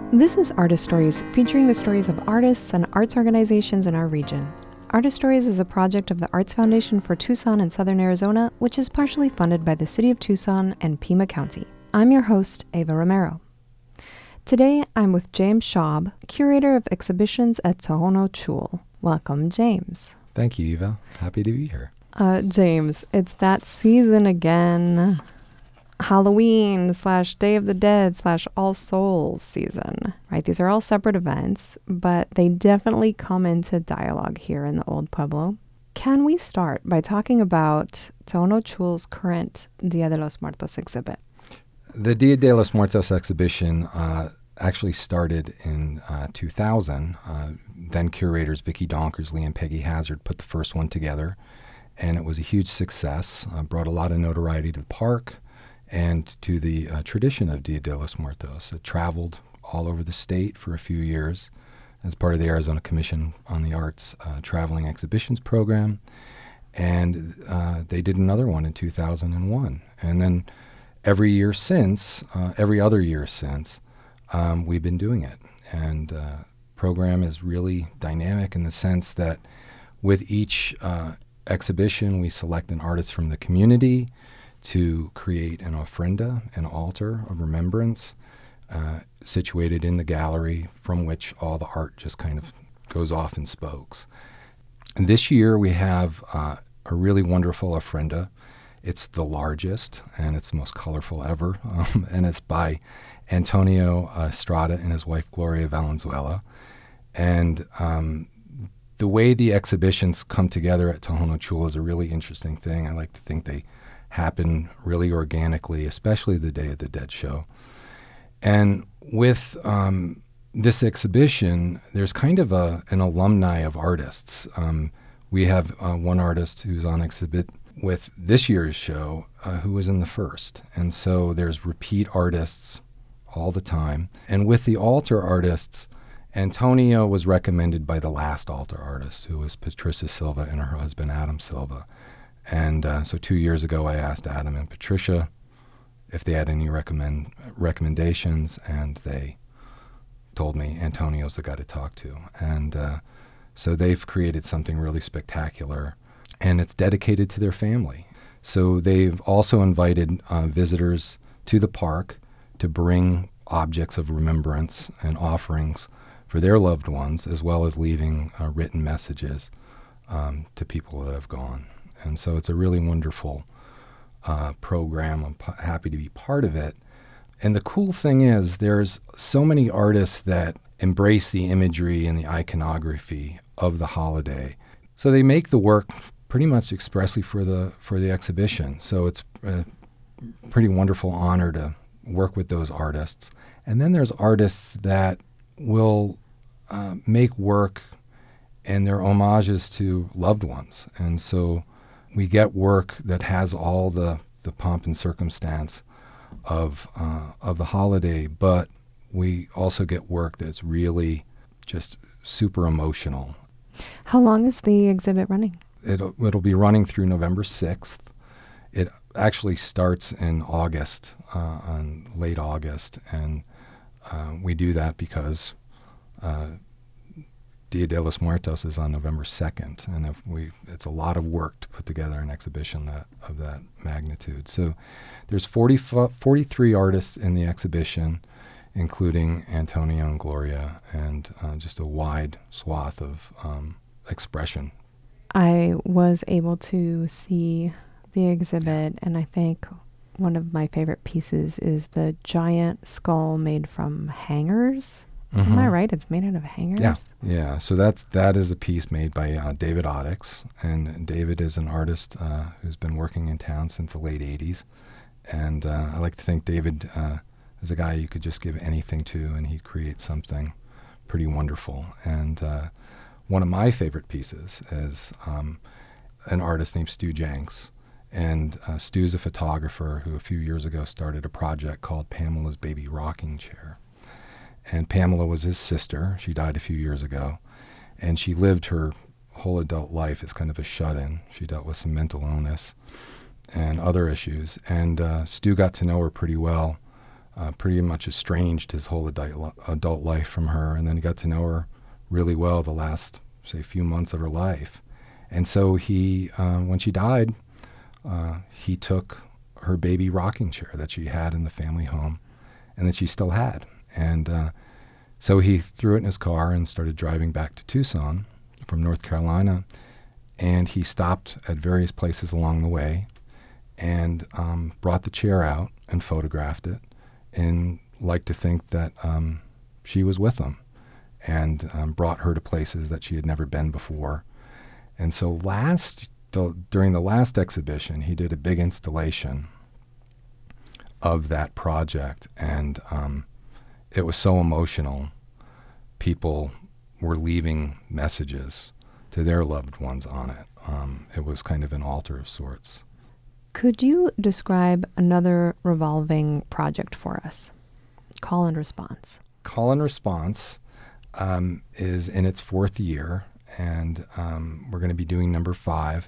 This is Artist Stories, featuring the stories of artists and arts organizations in our region. Artist Stories is a project of the Arts Foundation for Tucson and Southern Arizona, which is partially funded by the City of Tucson and Pima County. I'm your host, Ava Romero. Today, I'm with James Schaub, curator of exhibitions at Tohono Chul. Welcome, James. Thank you, Eva. Happy to be here. James, it's that season again. Halloween / Day of the Dead / All Souls season, right? These are all separate events, but they definitely come into dialogue here in the Old Pueblo. Can we start by talking about Tohono Chul's current Dia de los Muertos exhibit? The Dia de los Muertos exhibition actually started in 2000. Then curators Vicki Donkersley and Peggy Hazard put the first one together, and it was a huge success. Brought a lot of notoriety to the park and to the tradition of Dia de los Muertos. It traveled all over the state for a few years as part of the Arizona Commission on the Arts Traveling Exhibitions Program, and they did another one in 2001. And then every other year since, we've been doing it. And program is really dynamic in the sense that with each exhibition, we select an artist from the community to create an ofrenda, an altar of remembrance, situated in the gallery from which all the art just kind of goes off in spokes. And this year we have a really wonderful ofrenda. It's the largest and it's the most colorful ever, and it's by Antonio Estrada and his wife Gloria Valenzuela. And the way the exhibitions come together at Tohono Chul is a really interesting thing. I like to think they happen really organically, especially the Day of the Dead show. And with this exhibition, there's kind of an alumni of artists. We have one artist who's on exhibit with this year's show who was in the first. And so there's repeat artists all the time. And with the altar artists, Antonio was recommended by the last altar artist, who was Patricia Silva and her husband Adam Silva. And so 2 years ago, I asked Adam and Patricia if they had any recommendations, and they told me Antonio's the guy to talk to. And so they've created something really spectacular, and it's dedicated to their family. So they've also invited visitors to the park to bring objects of remembrance and offerings for their loved ones, as well as leaving written messages to people that have gone. And so it's a really wonderful program. I'm happy to be part of it. And the cool thing is there's so many artists that embrace the imagery and the iconography of the holiday. So they make the work pretty much expressly for the exhibition. So it's a pretty wonderful honor to work with those artists. And then there's artists that will make work and their homages to loved ones. And so we get work that has all the pomp and circumstance of the holiday, but we also get work that's really just super emotional. How long is the exhibit running? It'll be running through November 6th. It actually starts in August, on late August, and we do that because Dia de los Muertos is on November 2nd, and it's a lot of work to put together an exhibition of that magnitude. So there's 43 artists in the exhibition, including Antonio and Gloria, and just a wide swath of expression. I was able to see the exhibit, and I think one of my favorite pieces is the giant skull made from hangers. Mm-hmm. Am I right? It's made out of hangers? Yeah. So that is a piece made by David Oddix, and David is an artist who's been working in town since the late 80s. And I like to think David is a guy you could just give anything to, and he'd create something pretty wonderful. And one of my favorite pieces is an artist named Stu Jenks. And Stu's a photographer who a few years ago started a project called Pamela's Baby Rocking Chair. And Pamela was his sister. She died a few years ago. And she lived her whole adult life as kind of a shut-in. She dealt with some mental illness and other issues. And Stu got to know her pretty well pretty much estranged his whole adult life from her, and then he got to know her really well the last, say, few months of her life. And so he, when she died, he took her baby rocking chair that she had in the family home and that she still had. And so he threw it in his car and started driving back to Tucson from North Carolina. And he stopped at various places along the way and brought the chair out and photographed it, and liked to think that she was with him, and brought her to places that she had never been before. And so during the last exhibition, he did a big installation of that project, and it was so emotional. People were leaving messages to their loved ones on it. It was kind of an altar of sorts. Could you describe another revolving project for us? Call and Response. Call and Response is in its 4th year, and we're going to be doing number 5.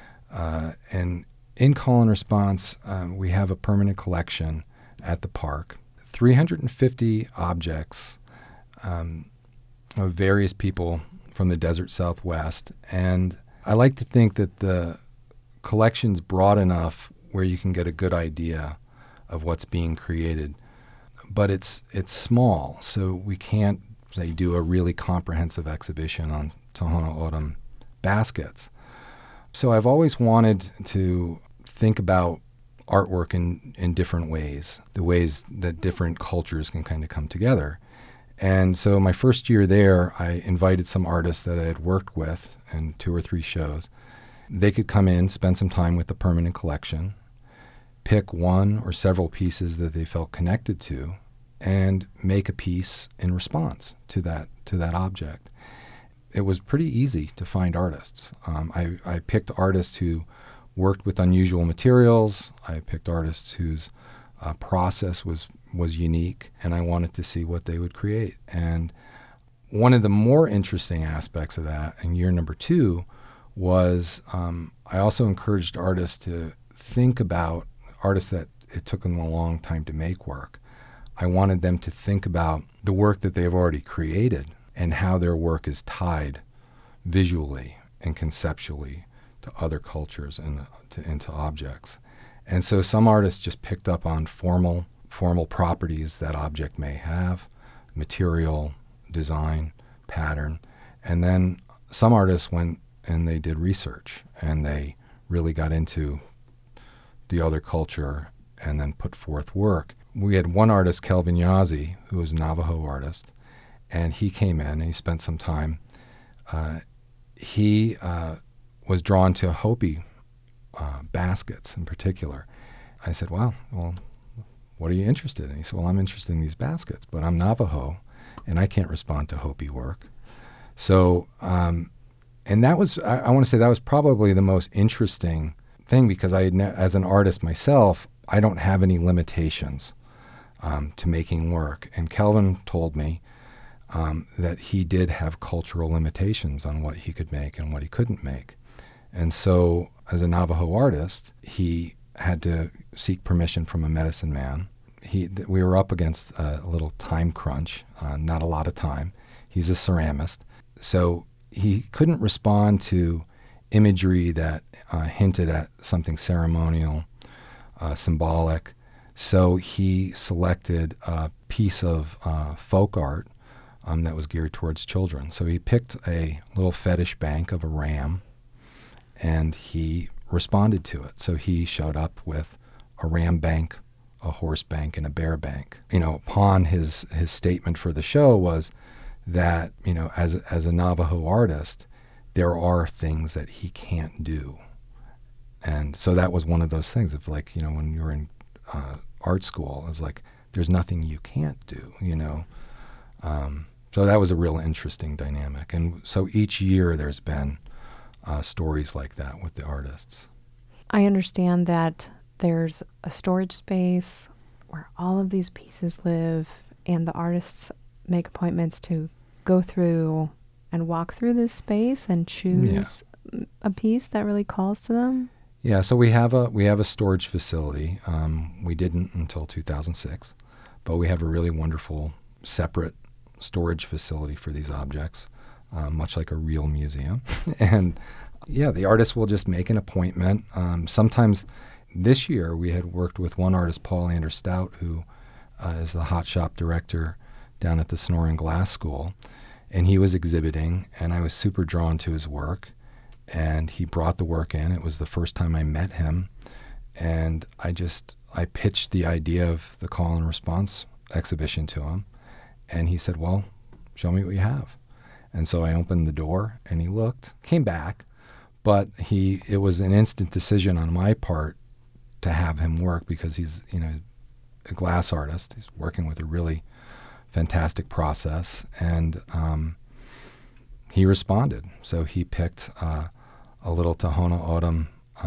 And in Call and Response, we have a permanent collection at the park, 350 objects of various people from the desert Southwest. And I like to think that the collection's broad enough where you can get a good idea of what's being created, but it's small, so we can't, say, do a really comprehensive exhibition on Tohono O'odham baskets. So I've always wanted to think about artwork in different ways, the ways that different cultures can kind of come together. And so my first year there, I invited some artists that I had worked with in 2 or 3 shows. They could come in, spend some time with the permanent collection, pick one or several pieces that they felt connected to, and make a piece in response to that object. It was pretty easy to find artists. I picked artists who worked with unusual materials. I picked artists whose process was unique, and I wanted to see what they would create. And one of the more interesting aspects of that in year number 2 was I also encouraged artists to think about artists that it took them a long time to make work. I wanted them to think about the work that they've already created and how their work is tied visually and conceptually to other cultures and into objects. And so some artists just picked up on formal properties that object may have, material, design, pattern, and then some artists went and they did research and they really got into the other culture and then put forth work. We had one artist, Kelvin Yazzie, who was a Navajo artist, and he came in and he spent some time. He was drawn to Hopi baskets in particular. I said, well, what are you interested in? He said, well, I'm interested in these baskets, but I'm Navajo, and I can't respond to Hopi work. So, and that was, I want to say that was probably the most interesting thing, because as an artist myself, I don't have any limitations to making work. And Kelvin told me that he did have cultural limitations on what he could make and what he couldn't make. And so as a Navajo artist, he had to seek permission from a medicine man. We were up against a little time crunch, not a lot of time. He's a ceramist. So he couldn't respond to imagery that hinted at something ceremonial, symbolic. So he selected a piece of folk art that was geared towards children. So he picked a little fetish bank of a ram, and he responded to it. So he showed up with a ram bank, a horse bank, and a bear bank. Upon his statement for the show was that, as a Navajo artist, there are things that he can't do. And so that was one of those things of when you're in art school, it's like, there's nothing you can't do, So that was a real interesting dynamic. And so each year there's been stories like that with the artists. I understand that there's a storage space where all of these pieces live, and the artists make appointments to go through and walk through this space and choose a piece that really calls to them. Yeah, so we have a storage facility. We didn't until 2006, but we have a really wonderful separate storage facility for these objects, much like a real museum. And yeah, the artist will just make an appointment. Sometimes this year we had worked with one artist, Paul Anders Stout, who is the hot shop director down at the Sonoran Glass School, and he was exhibiting, and I was super drawn to his work, and he brought the work in. It was the first time I met him, and I pitched the idea of the call and response exhibition to him, and he said, well, show me what you have. And so I opened the door, and he looked, came back, but it was an instant decision on my part to have him work, because he's, a glass artist. He's working with a really fantastic process, and he responded. So he picked a little Tohono O'odham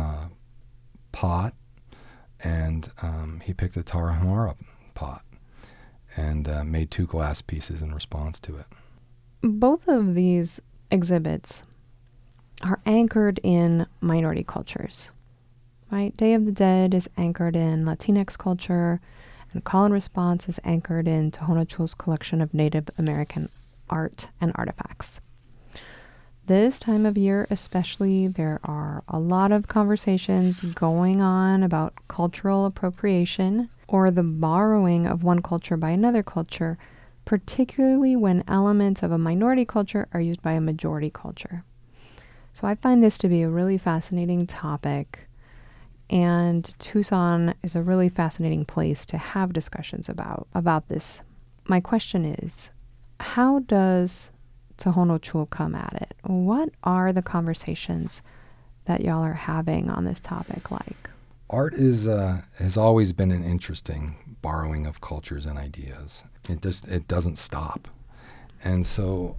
pot, and he picked a Tarahumara pot, and made 2 glass pieces in response to it. Both of these exhibits are anchored in minority cultures, right? Day of the Dead is anchored in Latinx culture, and Call and Response is anchored in Tohono Chul's collection of Native American art and artifacts. This time of year especially, there are a lot of conversations going on about cultural appropriation or the borrowing of one culture by another culture, particularly when elements of a minority culture are used by a majority culture. So I find this to be a really fascinating topic, and Tucson is a really fascinating place to have discussions about this. My question is, how does Tohono Chul come at it? What are the conversations that y'all are having on this topic like? Art has always been an interesting borrowing of cultures and ideas. It doesn't stop. And so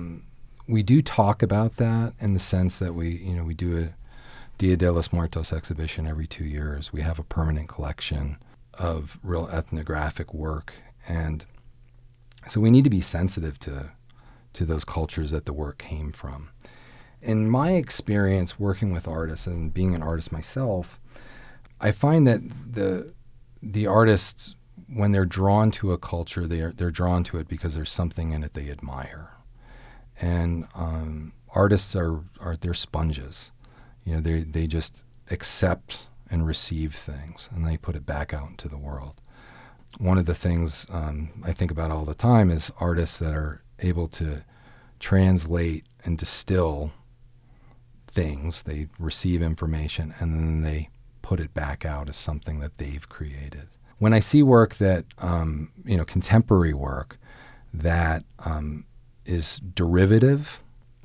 we do talk about that in the sense that we do a Dia de los Muertos exhibition every 2 years. We have a permanent collection of real ethnographic work. And so we need to be sensitive to those cultures that the work came from. In my experience working with artists and being an artist myself, I find that the artists, when they're drawn to a culture, they're drawn to it because there's something in it they admire. And artists they're sponges. They just accept and receive things, and they put it back out into the world. One of the things I think about all the time is artists that are able to translate and distill things. They receive information, and then they put it back out as something that they've created. When I see work that, contemporary work that is derivative,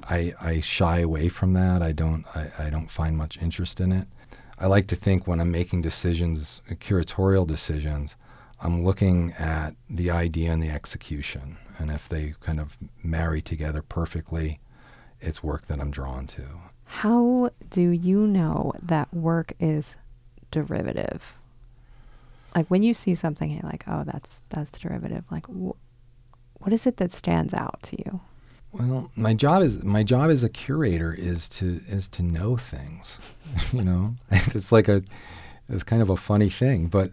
I shy away from that. I don't find much interest in it. I like to think when I'm making decisions, curatorial decisions, I'm looking at the idea and the execution. And if they kind of marry together perfectly, it's work that I'm drawn to. How do you know that work is derivative? Like when you see something, you're like, oh, that's derivative. Like, what is it that stands out to you? Well, my job as a curator is to know things. It's kind of a funny thing, but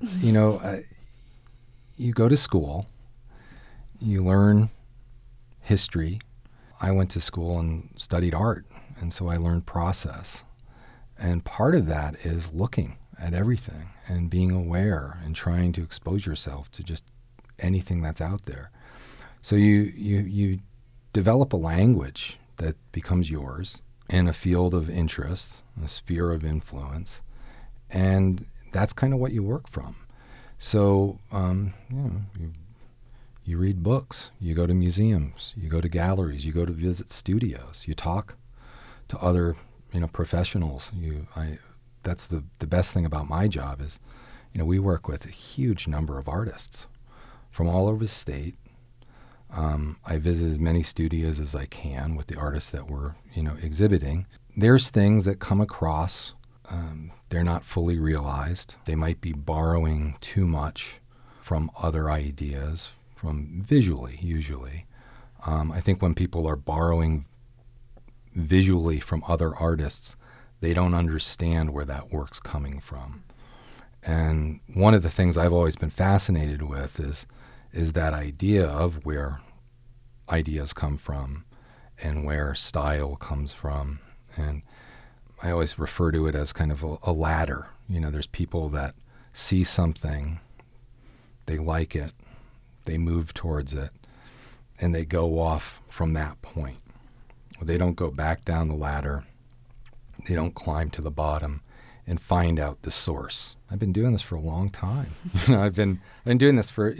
you go to school, you learn history. I went to school and studied art, and so I learned process. And part of that is looking at everything and being aware and trying to expose yourself to just anything that's out there. So you develop a language that becomes yours in a field of interest, a sphere of influence, and that's kind of what you work from. So you read books, you go to museums, you go to galleries, you go to visit studios, you talk to other professionals. That's the best thing about my job is, we work with a huge number of artists from all over the state. I visit as many studios as I can with the artists that we're, exhibiting. There's things that come across, they're not fully realized. They might be borrowing too much from other ideas, from visually, usually. I think when people are borrowing visually from other artists, they don't understand where that work's coming from. And one of the things I've always been fascinated with is is that idea of where ideas come from and where style comes from. And I always refer to it as kind of a ladder. There's people that see something, they like it, they move towards it, and they go off from that point. They don't go back down the ladder. They don't climb to the bottom and find out the source. I've been doing this for a long time. I've been doing this for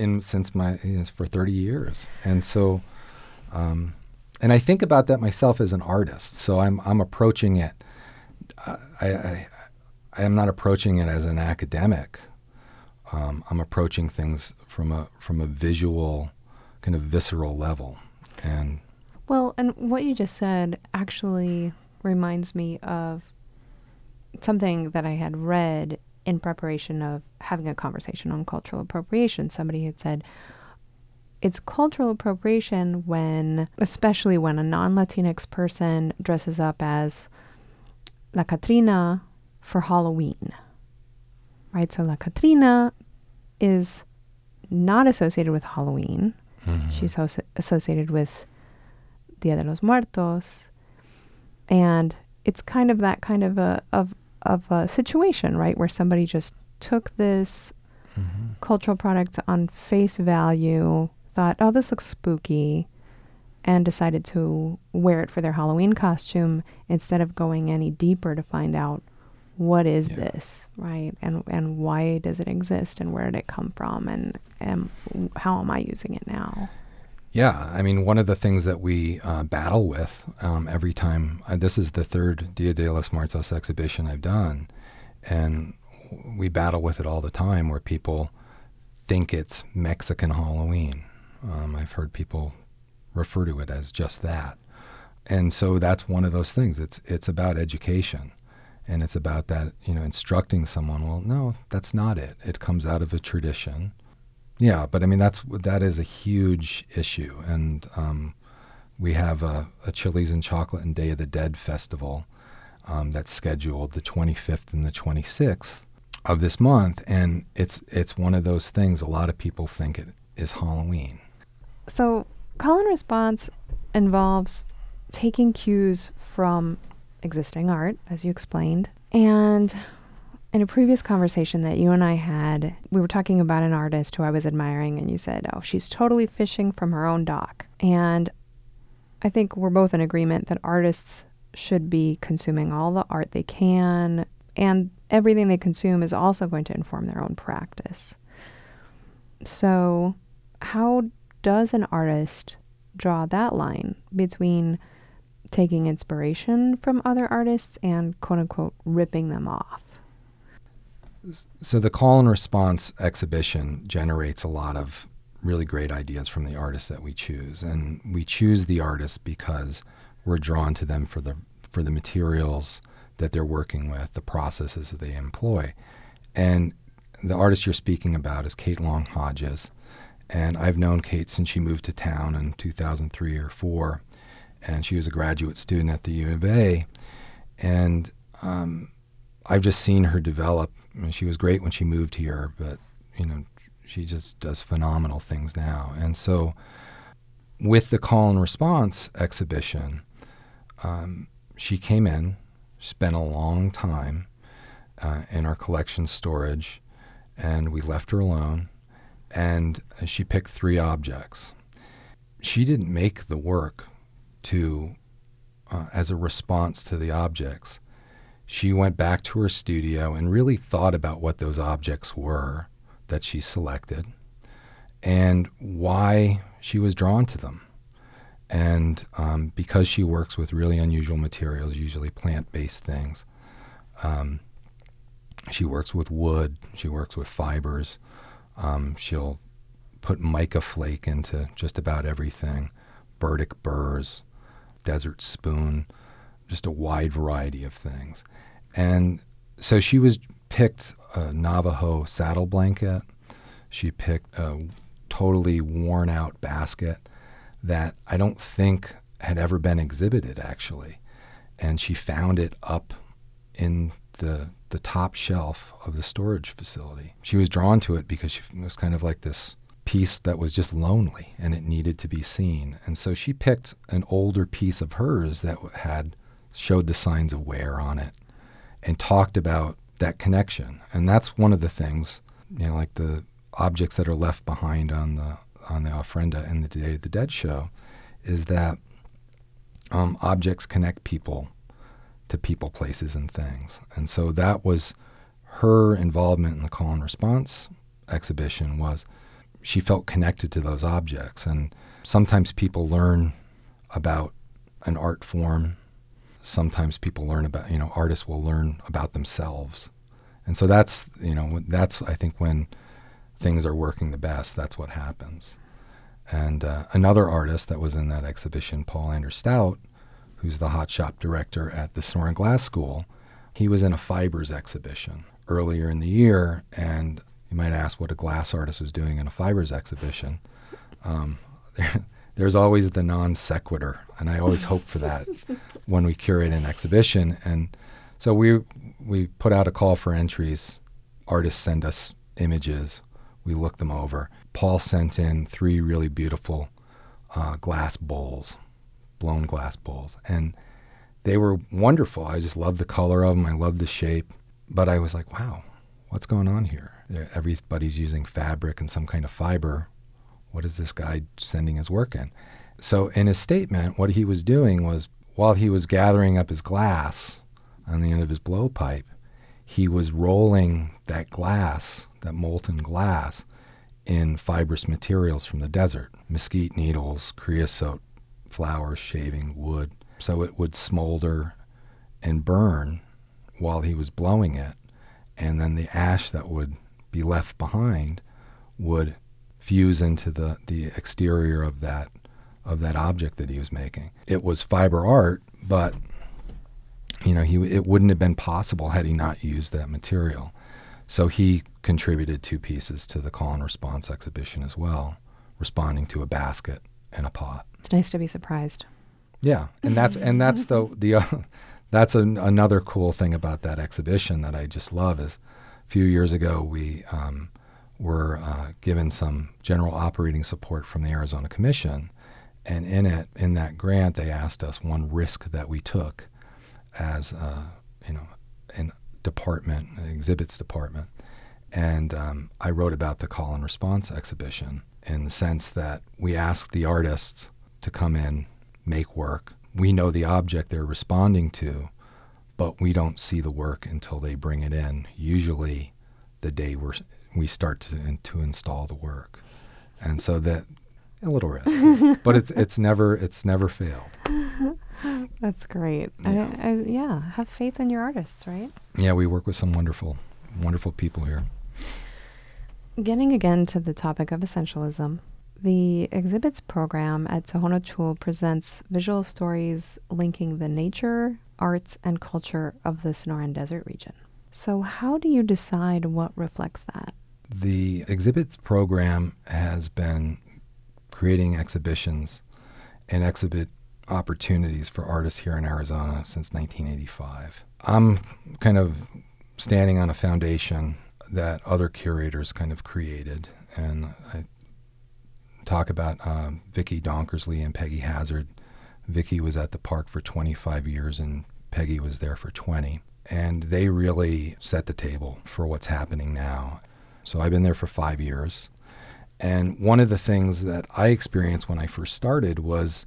30 years, and so, and I think about that myself as an artist. So I'm approaching it. I am not approaching it as an academic. I'm approaching things from a visual, kind of visceral level, and. Well, and what you just said actually reminds me of something that I had read in preparation of having a conversation on cultural appropriation. Somebody had said, it's cultural appropriation especially when a non-Latinx person dresses up as La Catrina for Halloween, right? So La Catrina is not associated with Halloween. Mm-hmm. She's associated with Dia de los Muertos, and it's kind of that kind of a situation, right, where somebody just took this cultural product on face value, thought, oh, this looks spooky, and decided to wear it for their Halloween costume instead of going any deeper to find out what is this, right, and why does it exist, and where did it come from, and how am I using it now? Yeah, I mean, one of the things that we battle with every time, this is the third Dia de los Muertos exhibition I've done, and we battle with it all the time where people think it's Mexican Halloween. I've heard people refer to it as just that. And so that's one of those things. It's about education, and it's about that, instructing someone, well, no, that's not it. It comes out of a tradition. Yeah, but I mean, that is a huge issue. And we have a Chilies and Chocolate and Day of the Dead festival that's scheduled the 25th and the 26th of this month. And it's one of those things, a lot of people think it is Halloween. So call and response involves taking cues from existing art, as you explained. And in a previous conversation that you and I had, we were talking about an artist who I was admiring, and you said, oh, she's totally fishing from her own dock. And I think we're both in agreement that artists should be consuming all the art they can, and everything they consume is also going to inform their own practice. So how does an artist draw that line between taking inspiration from other artists and, quote unquote, ripping them off? So the call and response exhibition generates a lot of really great ideas from the artists that we choose. And we choose the artists because we're drawn to them for the materials that they're working with, the processes that they employ. And the artist you're speaking about is Kate Long Hodges. And I've known Kate since she moved to town in 2003 or 4. And she was a graduate student at the U of A. And I've just seen her develop. I mean, she was great when she moved here, but, she just does phenomenal things now. And so with the call and response exhibition, she came in, spent a long time in our collection storage, and we left her alone, and she picked 3 objects. She didn't make the work as a response to the objects. She went back to her studio and really thought about what those objects were that she selected and why she was drawn to them. And because she works with really unusual materials, usually plant-based things, she works with wood, she works with fibers, she'll put mica flake into just about everything, Burdick burrs, desert spoon, just a wide variety of things. And so she picked a Navajo saddle blanket. She picked a totally worn out basket that I don't think had ever been exhibited, actually. And she found it up in the top shelf of the storage facility. She was drawn to it because it was kind of like this piece that was just lonely and it needed to be seen. And so she picked an older piece of hers that showed the signs of wear on it and talked about that connection. And that's one of the things, like the objects that are left behind on the ofrenda in the Day of the Dead show, is that objects connect people to people, places, and things. And so that was her involvement in the call and response exhibition. Was she felt connected to those objects. And sometimes people learn about an art form. Sometimes people learn about, artists will learn about themselves. And so that's I think when things are working the best, that's what happens. And another artist that was in that exhibition, Paul Anders Stout, who's the hot shop director at the Sonoran Glass School, he was in a fibers exhibition earlier in the year. And you might ask what a glass artist was doing in a fibers exhibition. There's always the non sequitur, and I always hope for that when we curate an exhibition. And so we put out a call for entries. Artists send us images. We look them over. Paul sent in 3 really beautiful glass bowls, blown glass bowls, and they were wonderful. I just loved the color of them. I loved the shape. But I was like, wow, what's going on here? Everybody's using fabric and some kind of fiber. What is this guy sending his work in? So in his statement, what he was doing was, while he was gathering up his glass on the end of his blowpipe, he was rolling that glass, that molten glass, in fibrous materials from the desert, mesquite needles, creosote, flowers, shaving, wood. So it would smolder and burn while he was blowing it, and then the ash that would be left behind would fuse into the exterior of that object that he was making. It was fiber art, but it wouldn't have been possible had he not used that material. So he contributed 2 pieces to the call and response exhibition as well, responding to a basket and a pot. It's nice to be surprised. Yeah, and that's that's another cool thing about that exhibition that I just love is a few years ago we were given some general operating support from the Arizona Commission, and in that grant they asked us one risk that we took as an department, an exhibits department, and I wrote about the call and response exhibition in the sense that we asked the artists to come in, make work. We know the object they're responding to, but we don't see the work until they bring it in, usually the day we start to install the work. And so that, a little risk, but it's never failed. That's great. Yeah. Have faith in your artists, right? Yeah, we work with some wonderful people here. Getting again to the topic of essentialism, the exhibits program at Tohono Chul presents visual stories linking the nature, arts, and culture of the Sonoran Desert region. So how do you decide what reflects that? The exhibits program has been creating exhibitions and exhibit opportunities for artists here in Arizona since 1985. I'm kind of standing on a foundation that other curators kind of created, and I talk about Vicki Donkersley and Peggy Hazard. Vicki was at the park for 25 years and Peggy was there for 20. And they really set the table for what's happening now. So I've been there for 5 years. And one of the things that I experienced when I first started was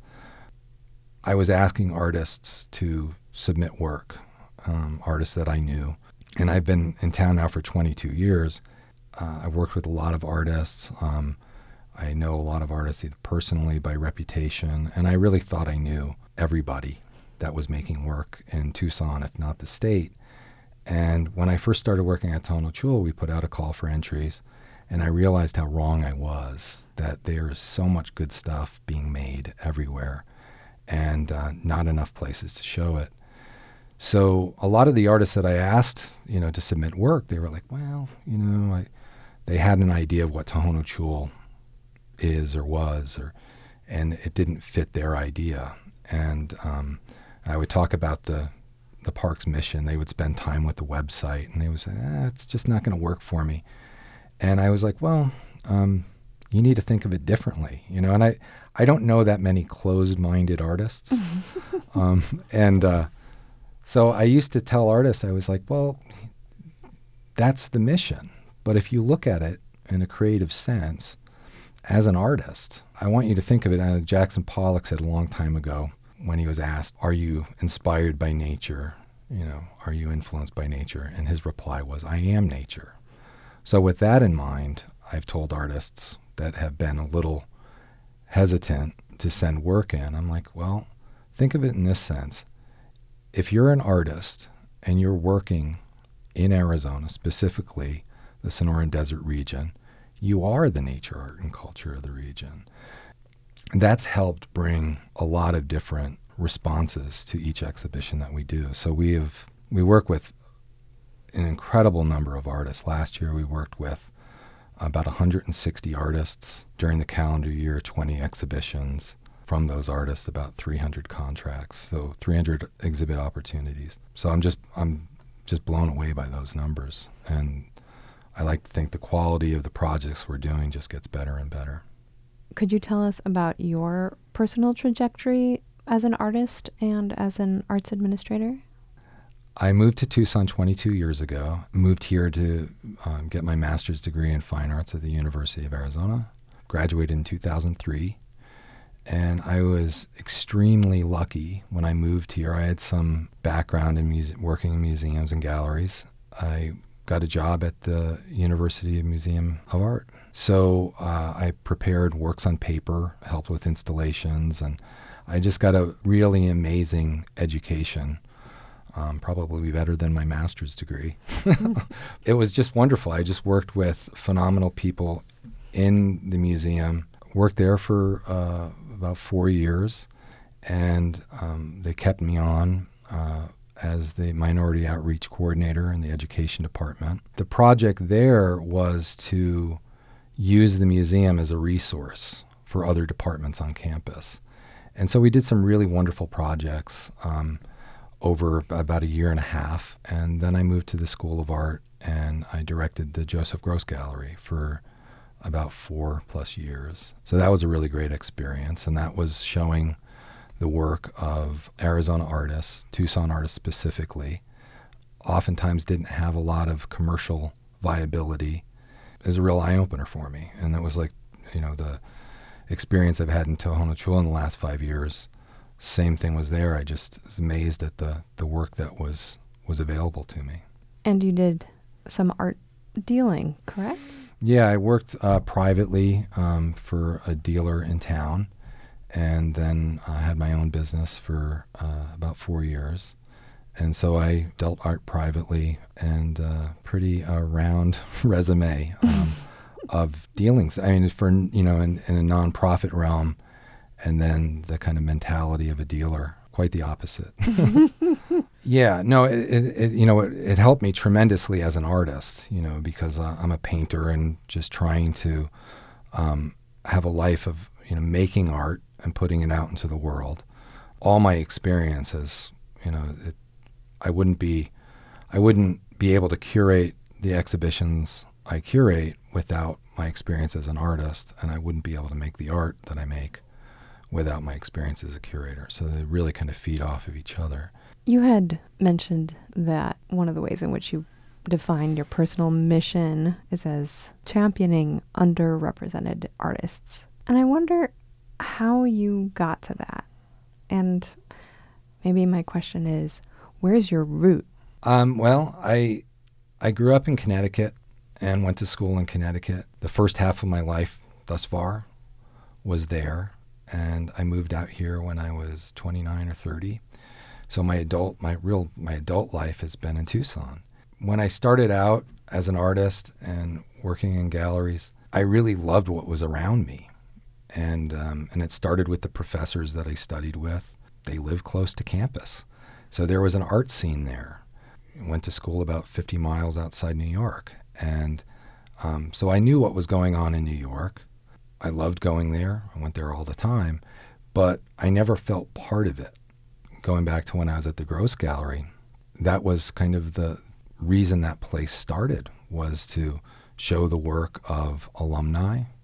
I was asking artists to submit work, artists that I knew. And I've been in town now for 22 years. I've worked with a lot of artists. I know a lot of artists either personally, by reputation, and I really thought I knew everybody that was making work in Tucson, if not the state. And when I first started working at Tohono Chul, we put out a call for entries, and I realized how wrong I was, that there is so much good stuff being made everywhere, and not enough places to show it. So a lot of the artists that I asked, to submit work, they were like, well, they had an idea of what Tohono Chul is or was, and it didn't fit their idea. And I would talk about the park's mission. They would spend time with the website, and they would say, it's just not going to work for me. And I was like, well, you need to think of it differently, and I don't know that many closed-minded artists. So I used to tell artists, I was like, well, that's the mission. But if you look at it in a creative sense, as an artist, I want you to think of it. Jackson Pollock said a long time ago when he was asked, are you inspired by nature? Are you influenced by nature? And his reply was, I am nature. So with that in mind, I've told artists that have been a little hesitant to send work in, I'm like, well, think of it in this sense. If you're an artist and you're working in Arizona, specifically the Sonoran Desert region, you are the nature, art, and culture of the region. And that's helped bring a lot of different responses to each exhibition that we do. So we work with an incredible number of artists. Last year we worked with about 160 artists. During the calendar year, 20 exhibitions. From those artists, about 300 contracts, so 300 exhibit opportunities. So I'm just blown away by those numbers, and I like to think the quality of the projects we're doing just gets better and better. Could you tell us about your personal trajectory as an artist and as an arts administrator? I moved to Tucson 22 years ago. Moved here to get my master's degree in fine arts at the University of Arizona. Graduated in 2003. And I was extremely lucky when I moved here. I had some background in working in museums and galleries. I got a job at the University Museum of Art. So I prepared works on paper, helped with installations, and I just got a really amazing education, probably better than my master's degree. It was just wonderful. I just worked with phenomenal people in the museum, worked there for about 4 years, and they kept me on as the minority outreach coordinator in the education department. The project there was to use the museum as a resource for other departments on campus. And so we did some really wonderful projects over about a year and a half, and then I moved to the School of Art, and I directed the Joseph Gross Gallery for about 4+ years. So that was a really great experience, and that was showing the work of Arizona artists, Tucson artists specifically. Oftentimes didn't have a lot of commercial viability. It was a real eye-opener for me, and it was like, the experience I've had in Tohono Chul in the last 5 years, same thing was there. I just was amazed at the work that was available to me. And you did some art dealing, correct? Yeah, I worked privately for a dealer in town, and then I had my own business for about 4 years. And so I dealt art privately, and pretty round resume of dealings. I mean, in a nonprofit realm, and then the kind of mentality of a dealer, quite the opposite. Yeah, no, it helped me tremendously as an artist, because I'm a painter and just trying to have a life of, making art and putting it out into the world. All my experiences, I wouldn't be able to curate the exhibitions I curate without my experience as an artist, and I wouldn't be able to make the art that I make without my experience as a curator. So they really kind of feed off of each other. You had mentioned that one of the ways in which you define your personal mission is as championing underrepresented artists. And I wonder how you got to that. And maybe my question is, where's your root? Well, I grew up in Connecticut and went to school in Connecticut. The first half of my life thus far was there, and I moved out here when I was 29 or 30. So my adult life has been in Tucson. When I started out as an artist and working in galleries, I really loved what was around me. And it started with the professors that I studied with. They lived close to campus. So there was an art scene there. I went to school about 50 miles outside New York. And so I knew what was going on in New York. I loved going there. I went there all the time. But I never felt part of it. Going back to when I was at the Gross Gallery, that was kind of the reason that place started, was to show the work of alumni,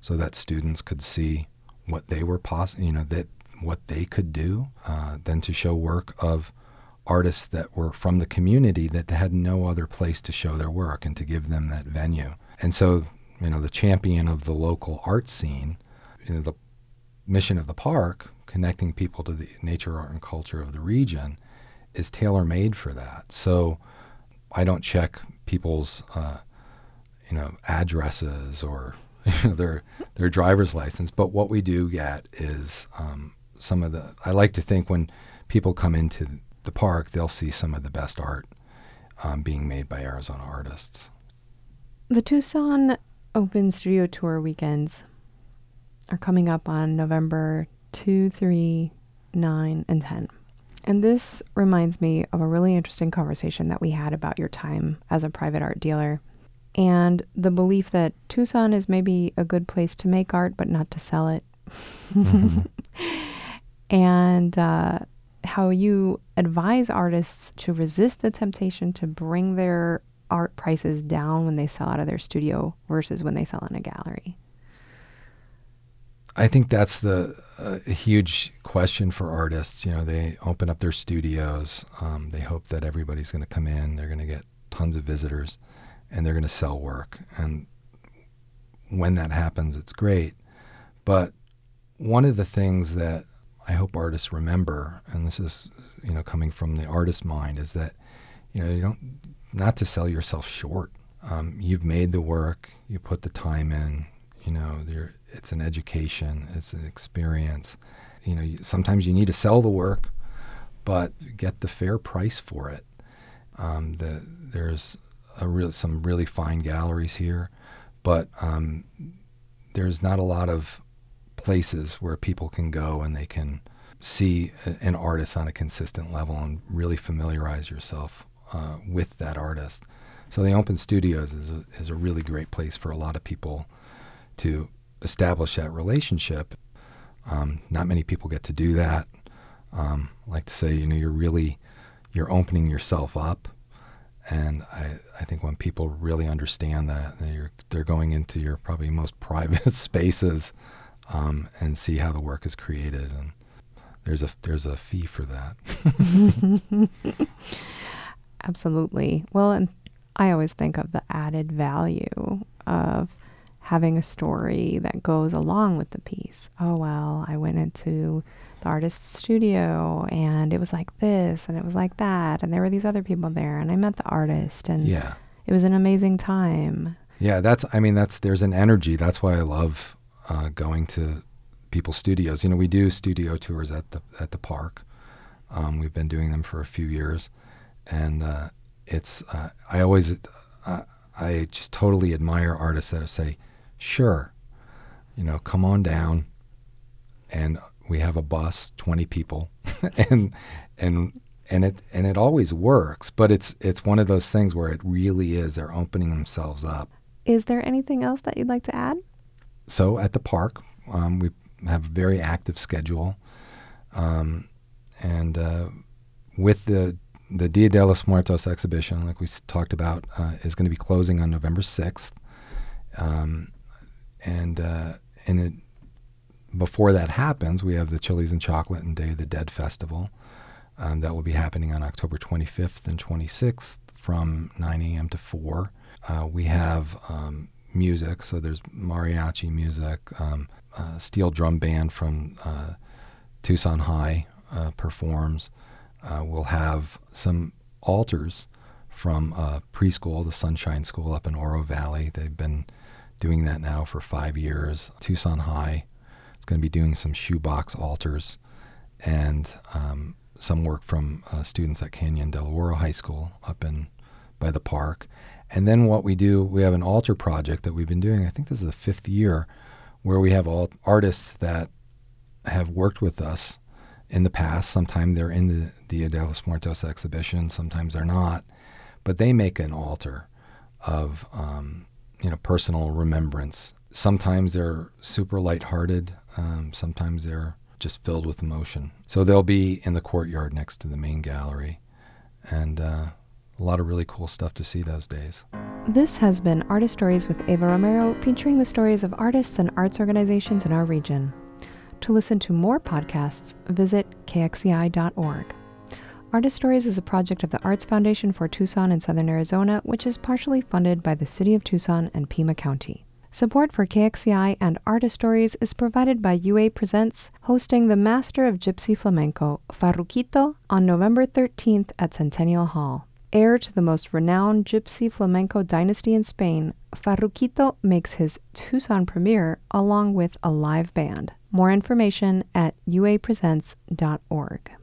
so that students could see what they were that what they could do, then to show work of artists that were from the community that had no other place to show their work and to give them that venue. And so, the champion of the local art scene, the mission of the park, connecting people to the nature, art, and culture of the region, is tailor-made for that. So I don't check people's, addresses or their driver's license, but what we do get is I like to think when people come into the park, they'll see some of the best art being made by Arizona artists. The Tucson Open Studio Tour weekends are coming up on November 2, 3, 9, and 10. And this reminds me of a really interesting conversation that we had about your time as a private art dealer and the belief that Tucson is maybe a good place to make art, but not to sell it. Mm-hmm. And how you advise artists to resist the temptation to bring their art prices down when they sell out of their studio versus when they sell in a gallery. I think that's the huge question for artists. They open up their studios. They hope that everybody's going to come in. They're going to get tons of visitors, and they're going to sell work. And when that happens, it's great. But one of the things that I hope artists remember, and this is, coming from the artist mind, is that, you don't, not to sell yourself short. You've made the work, you put the time in, it's an education, it's an experience. Sometimes you need to sell the work, but get the fair price for it. There's some really fine galleries here, but there's not a lot of places where people can go and they can see an artist on a consistent level and really familiarize yourself with that artist. So the Open Studios is a really great place for a lot of people to establish that relationship. Not many people get to do that. I like to say, you're opening yourself up. And I think when people really understand that, they're going into your probably most private spaces and see how the work is created. And there's a fee for that. Absolutely. Well, and I always think of the added value of having a story that goes along with the piece. Oh, well, I went into the artist's studio and it was like this and it was like that and there were these other people there and I met the artist and it was an amazing time. Yeah, there's an energy. That's why I love going to people's studios. We do studio tours at the park. We've been doing them for a few years, and I just totally admire artists that say, sure, come on down, and we have a bus, 20 people, and it always works. But it's one of those things where it really is. They're opening themselves up. Is there anything else that you'd like to add? So at the park, we have a very active schedule, and with the Dia de los Muertos exhibition, like we talked about, is going to be closing on November 6th. Before that happens, we have the Chilies and Chocolate and Day of the Dead Festival. That will be happening on October 25th and 26th from 9 a.m. to 4. We have music, so there's mariachi music, steel drum band from Tucson High performs. We'll have some altars from preschool, the Sunshine School up in Oro Valley. They've been doing that now for 5 years. Tucson High is going to be doing some shoebox altars and some work from students at Canyon del Oro High School up by the park. And then what we do, we have an altar project that we've been doing, I think this is the 5th year, where we have all artists that have worked with us in the past. Sometimes they're in the Dia de los Muertos exhibition, sometimes they're not, but they make an altar of personal remembrance. Sometimes they're super lighthearted, sometimes they're just filled with emotion. So they'll be in the courtyard next to the main gallery, and a lot of really cool stuff to see those days. This has been Artist Stories with Eva Romero, featuring the stories of artists and arts organizations in our region. To listen to more podcasts, visit kxci.org. Artist Stories is a project of the Arts Foundation for Tucson and Southern Arizona, which is partially funded by the City of Tucson and Pima County. Support for KXCI and Artist Stories is provided by UA Presents, hosting the Master of Gypsy Flamenco, Farruquito, on November 13th at Centennial Hall. Heir to the most renowned Gypsy Flamenco dynasty in Spain, Farruquito makes his Tucson premiere along with a live band. More information at uapresents.org.